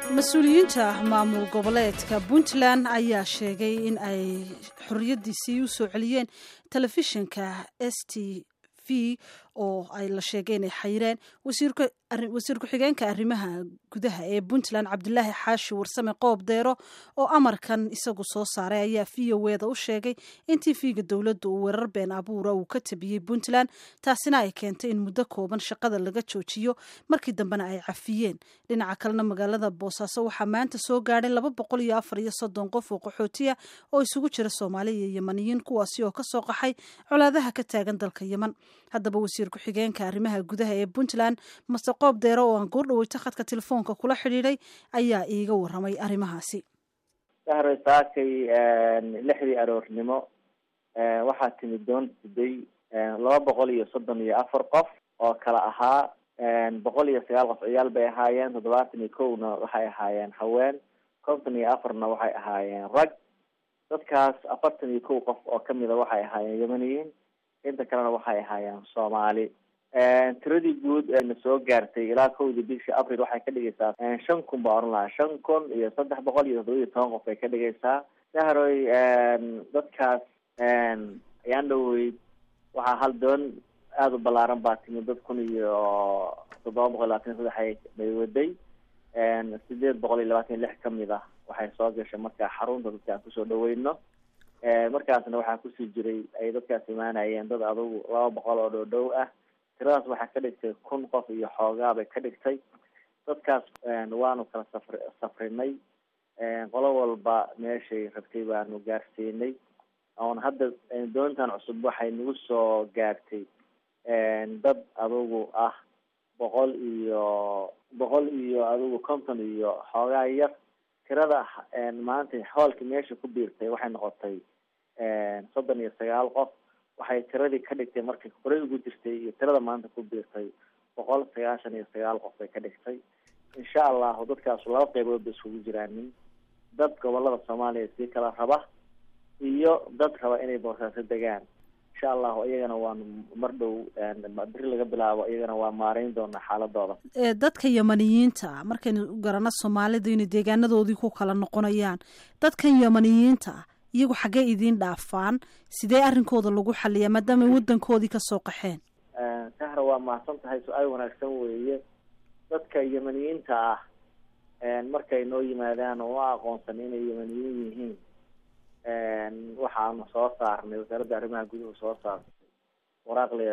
mas-uuliyiinta maamul goboleedka puntland ayaa sheegay in ay xorriyadiisii u soo celiyeen telefishinka STV oo ay la sheegay inay xayireen wasiir ku-xigeenka arrimaha gudaha ee puntland cabdilaahi xaashi warsame qoob deero oo amarkan isagu soo saaray ayaa VOA-da u sheegay in TV-ga dowladda uu weerar been abuura uu ka tabiyey puntland taasina ay keentay in muddo kooban shaqada laga joojiyo markii dambena ay cafiyeen dhinaca kalena magaalada boosaaso waxaa maanta soo gaadhay 234 qof oo qaxootiya oo isugu jira Soomaali iyo Yemeniyiin kuwaasi oo ka soo qaxay colaadaha ka taagan dalka Yemen haddaba wasiir ku-xigeenka arrimaha gudaha ee puntland Mr. Qoob Deero oo aan goordhaweyta khadka telefoonka kula xidhiidhay ayaa iiga warramay arrimahaasi. saakay 6 aroornimo waxaa timid doon siday 234 qof oo kala ahaa 109 qof ciyaal bay ahaayeen 71na waxay ahaayeen haween 54na waxay ahaayeen rag dadkaas 41 qof oo kamid ah waxay ahaayeen Yemeniyiin inta kalena waxay ahaayeen Soomaali tiradii guud ee soo gaartay ilaa 1 bishii Abriil waxay ka dhigaysaa 5,000 baa 5,317 qof ay ka dhigaysaa sahroy dadkaas ayaan dhawey waxaa hal doon aad u ballaaran baa timid dad 1,723 bay waday 826 kamid ah waxay soo gashay markaa xarunta dadka aan kusoo dhaweyno markaasna waxaa kusii jiray ay dadkaas imaanayeen dad adugu 200 oo dhow ah tiradaas waxaa ka dhigtay 1,000 qof iyo xoogaa bay ka dhigtay dadkaas waanu kala safrinay qolo walba meeshay rabtay baanu gaarsiinay oon hadda doontan cusub waxay nagu soo gaartay dad adugu ah 100 iyo adugu 50 iyo xoogaa yar tirada maanta hoolka meesha ku biirtay waxay noqotay 39 qof waxay tiradii ka dhigtay markii horey ugu jirtay iyo tirada maanta ku biirtay 199 qof ay ka dhigtay insha Allah dadkaas laba qaybood bay isugu jiraan dad gobolada Soomaaliya si kala raba iyo dad raba inay boosaaso degaan insha Allah iyagana waan mar dhow bari laga bilaabo iyagana waa maareyn doona xaaladooda dadka Yemeniyiinta markaynu garana Soomaalida inay deegaanadoodii ku kala noqonayaan dadkan Yemeniyiinta iyagu xagee idin dhaafaan sidee arrinkooda lagu xaliyaa maadaama wadankoodii ka soo qaxeen sahra waa mahadsan tahay su'aal wanaagsan weeye dadka Yemeniyiinta ah markay noo yimaadaan oo aqoonsan inay Yemeniyiin yihiin waxaanu soo saarnay wasaaradda arrimaha gudaha soo saartay waraaq la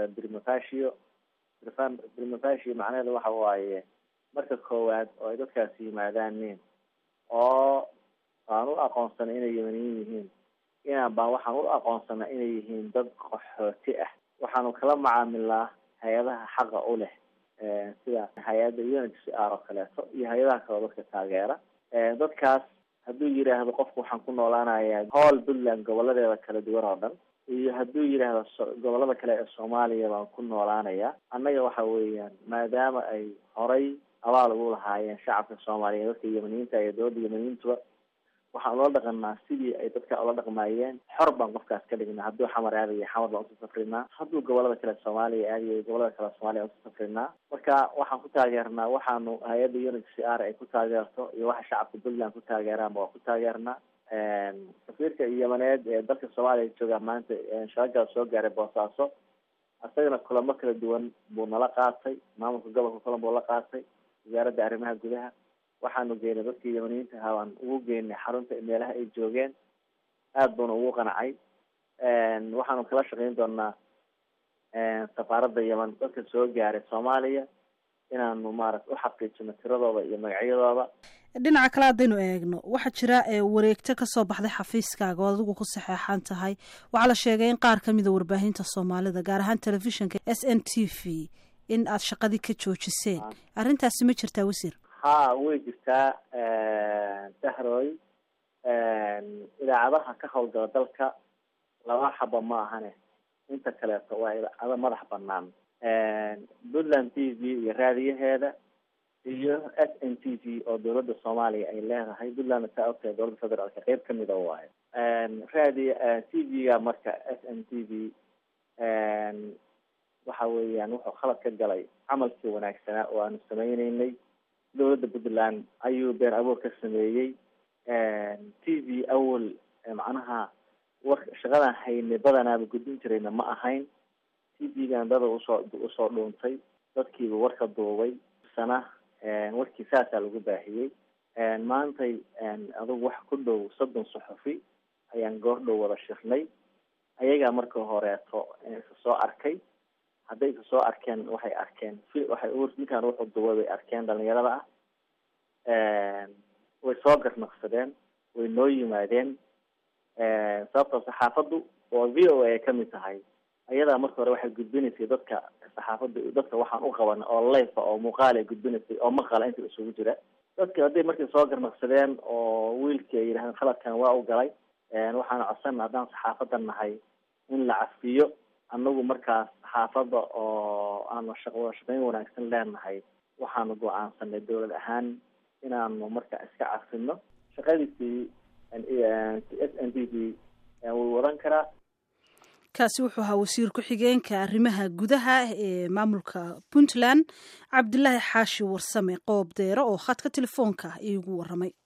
Birmafashio macnaheedu waxa waaye marka koowaad oo ay dadkaas yimaadaan oo aan u aqoonsanay inay Yemeniyiin yihiin waxaan u aqoonsanay inay yihiin dad qaxooti ah waxaanu kala macaamilnaa hay'adaha xaqa u leh sida hay'adda UNHCR oo kaleeto iyo hay'adaha kale dadka taageera dadkaas hadduu yiraahdo qofku waxaan ku noolaanayaa hool Puntland goboladeeda kala duwan oo dhan iyo hadduu yiraahdo gobolada kale ee Soomaaliya baan ku noolaanayaa annaga waxa weeyaan maadaama ay horay abaal ugu lahaayeen shacabka Soomaaliyeed dadka Yemeniyiinta iyo dowladda Yemeniyiinta waxaan loo dhaqanaa sidii ay dadka ula dhaqmayeen xor baan qofkaas ka dhignaa hadduu xamar aadayo xamar baan usoo safrinaa hadduu gobolada kale Soomaaliya aadayo gobolada kale Soomaaliya usoo safrinaa marka waxaan ku taageernaa waxaanu hay'adda UNHCR ay ku taageerto iyo waxa shacabka Puntland ku taageeraan waa ku taageernaa safiirka Yemeneed ee dalka Soomaaliya jooga maanta shaqada soo gaaray Boosaaso asagana kulamo kala duwan buu nala qaatay maamulka gobolka kulamo la qaatay wasaaradda arrimaha gudaha waxaanu geynay dadka Yemeniyiinta aan ugu geynay xarunta meelaha ay joogeen aad baan ugu qancay waxaanu kala shaqeyn doonaa safaaradda Yemen dadka soo gaaray Soomaaliya inaanu u xaqiijino tiradooda iyo magacyadooda dhinaca kale haddaynu eegno waxaa jira wareegto ka soo baxday xafiiskaaga oo adigu ku saxeexan tahay waxaa la sheegay in qaar kamid ah warbaahinta Soomaalida gaar ahaan telefishinka SNTV in aad shaqadii ka joojiseen arrintaasi ma jirtaa wasiir way jirtaa sahroy idaacadaha ka howlgala dalka laba xaba ma ahane inta kaleeto waa idaacado madax banaan Puntland TV iyo raadiyaheeda iyo SNTV oo dowladda Soomaaliya ay leedahay Puntland ta ogtahay dowladda federaalka qayb kamid ah waaye raadiyo TV-ga marka SNTV waxa weeyaan wuxuu khalad ka galay camalkii wanaagsanaa oo aanu sameynaynay dowladda Puntland ayuu been abuur ka sameeyey TV awal macnaha shaqadan hayne badanaaba gudbin jirayna ma ahayn TV-gan dada usoo dhuuntay dadkiiba warka duubay sana warkii saasaa lagu baahiyey maantay adugu wax ku dhow 30 saxafi ayaan goordhow wada shirnay ayagaa marka horeeto isa soo arkay hadday isa soo arkeen waxay arkeen ninkaan wuxuu duubay bay arkeen dhalinyarada way soo garnaqsadeen way noo yimaadeen sababtoo saxaafaddu oo VOA ay kamid tahay ayadaa marka hore waxay gudbinaysay dadka saxaafadda dadka waxaan u qaban oo live oo muuqaal ay gudbinaysay oo maqal inta isugu jira dadka hadday markii soo garnaqsadeen oo wiilkii ay yidhahdeen khaladkan waa u galay waxaan codsanaa haddaan saxaafadan nahay in la cafiyo annagu markaas saxaafadda oo aanu shaqayn wanaagsan leenahay waxaanu go-aansanay dowlad ahaan inaanu marka iska cafino shaqadiisii SNDP wuu wadan karaa. kaasi wuxuu ahaa wasiir ku-xigeenka arrimaha gudaha ee maamulka Puntland Cabdilaahi Xaashi Warsame Qoob Deero oo khadka telefoonka iigu waramay.